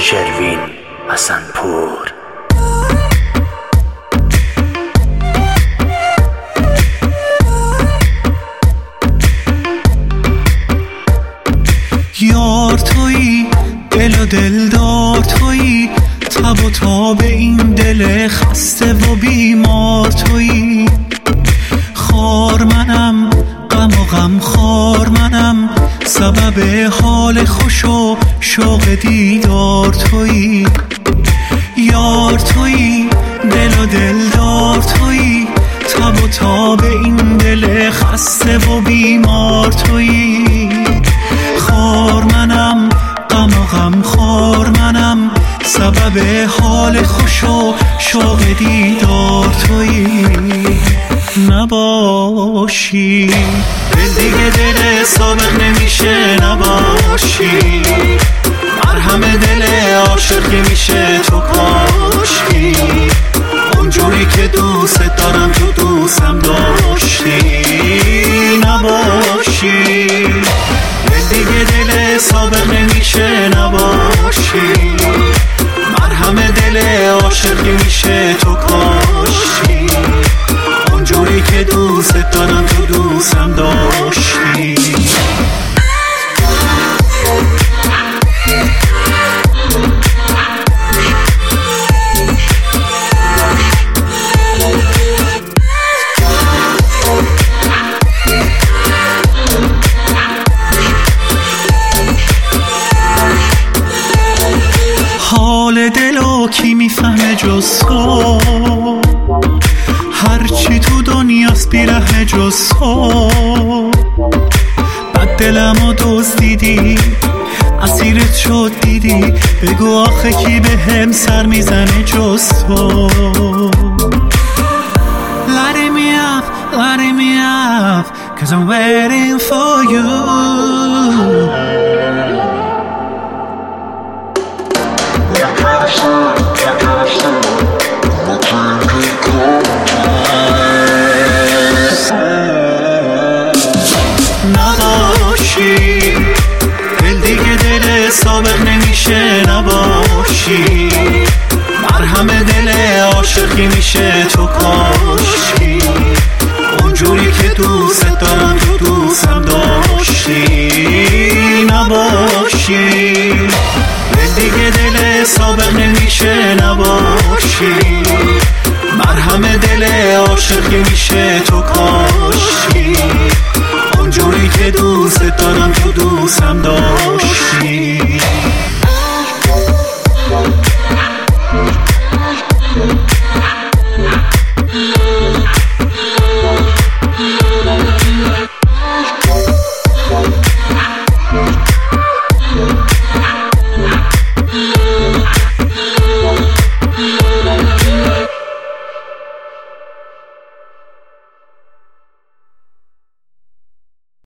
شروین حسنپور. یار تویی، دل و دلدار تویی، تب و تاب این دل خسته و بیمار تویی. خار منم، غم و غم خار منم، سبب حال خوش و شوق دیدار تویی. یار تویی، دل و دلدار تویی، تب و تاب این دل خسته و بیمار تویی. خار منم، غم و غم خار منم، سبب حال خوش و شوق دیدار تویی. نباشی دل دیگه دل سابق نمیشه، نباشی مرهم دل عاشق که میشه تو کاشی. اونجوری که دوست دارم تو دوستم داشتی. نباشی دل دیگه دل سابق نمیشه، نباشی مرهم دل عاشق که میشه تو کاشی. اونجوری که دوست دارم تو دوستم داشتی. حال دلو کی میفهمه جز تو، هرچی تو دنیاست بیره جز تو. بد دلمو دزدیدی، اسیرت شد دیدی، بگو آخه کی به هم سر میزنه جز تو. Lighting me up, lighting me up, 'cause I'm waiting for you. نباشی دل دیگه دل سابق نمیشه، نباشی مرهم دل عاشقی میشه تو کاشی. اونجوری که دوست دارم تو دوستم داشتی. نباشی دل دیگه دل سابق نمیشه، نباشی مرهم دل عاشقی میشه تو کاشی. اونجوری که دوست دارم تو دوستم داشتی.